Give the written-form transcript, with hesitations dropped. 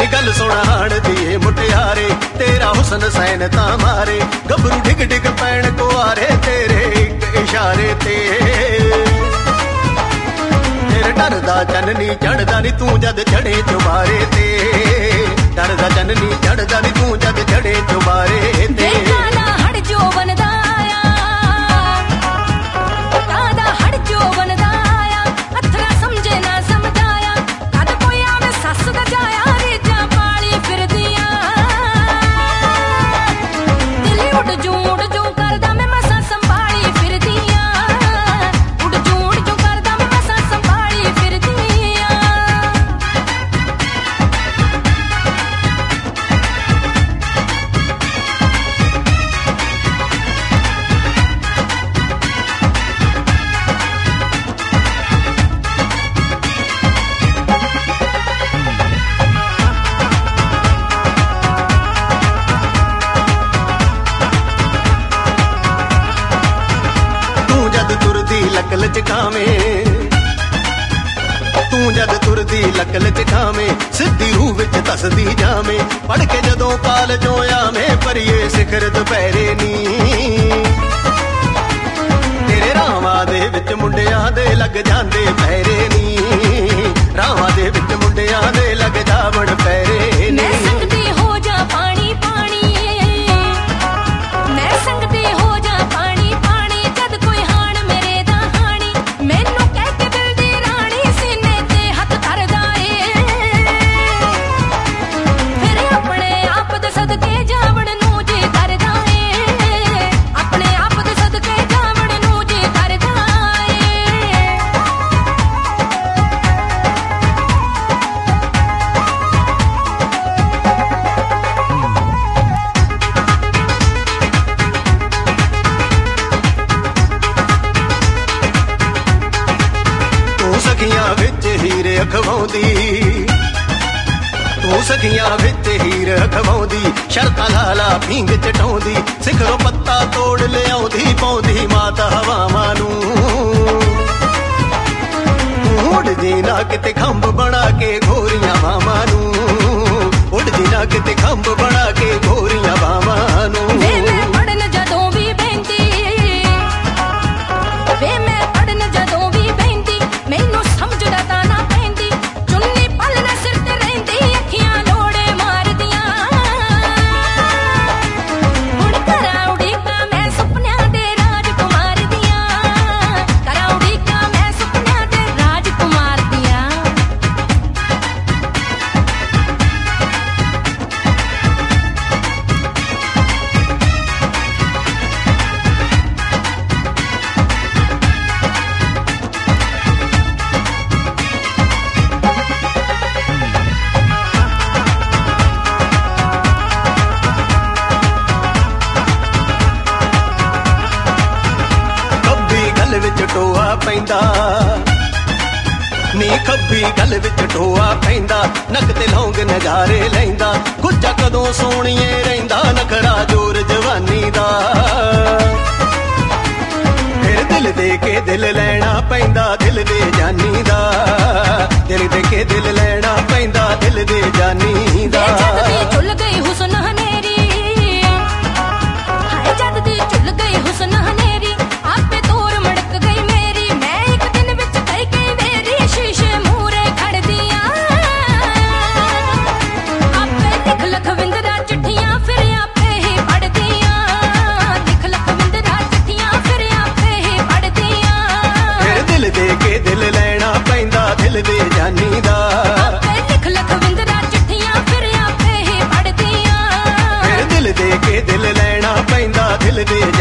गल सुन हाण दिए मुटियारे तेरा हुसन सैन तां मारे गभरू डिग डिग पैण कुआरे तेरे एक इशारे ते तेरे डरदा चननी चढ़दा नी तू जद चढ़े चुबारे ते डरदा चननी चढ़दा नी तू जद चढ़े चुबारे ते हट जो बनदा लकल चखावे तू जद तुरदी लकल चखावे सिद्धी रूह विच दसदी जावे पढ़ के जदों कालजों आवे परिए सिखर दुपहरे नी तेरे रावां दे विच मुंडियां दे लग जांदे पैरे नी रावां दे विच मुंडियां दे लग जावण पैरे नी मैं संगती हो जा पानी पानी मैं संगती हो जा पानी पानी जद कोई हाण मेरे दा हाणी मैनू कह के दिल दी रानी सीने ते हथ कर जाए फिर अपने आप दे सदके जावण नू जी कर जाए अपने आप दे सदके जावण नू जी कर जाए सखियां विच हीर अखवाउंदी तू सखियां विच हीर अखवाउंदी शर्तां लाला भींग चटाउंदी सिखरों पत्ता तोड़ लियाउंदी पाउंदी माता हवावां नूं उड़ जी ना किते खंभ बना के घोरियां बावां नूं उड़ जी ना किते खंभ बना के घोरियां बावां नूं टोआ पैंदा नी खब्बी गल विच टोआ पैंदा नक ते लौंग नजारे लैंदा गुज्जा कदों सोहणीए रहिंदा नखरा जोर जवानी दा फिर दिल दे के दिल लैना पैंदा दिल दे जानी दा दिल दे के दिल लैना पैंदा दिल दे जानी दा चुल गई हुस्न हनेरी हाय जद दी चुल गई हुस्न हनेरी आपे तोर मड़क गई मेरी मैं एक दिन विच कई कई मेरी शीशे मूरे खड़ दिया आपे लिख लखविंदरा चिट्ठियां फिर आपे ही पढ़ दिया लिख लखविंदरा चिट्ठियां फिर आपे ही पढ़ दिया फिर दिल दे के दिल लैना पैंदा दिल दे जानी दा आपे लिख लखविंदरा चिट्ठियां फिर आपे ही पढ़ दिया फिर दिल दे के दिल लैना पैंदा दिल दे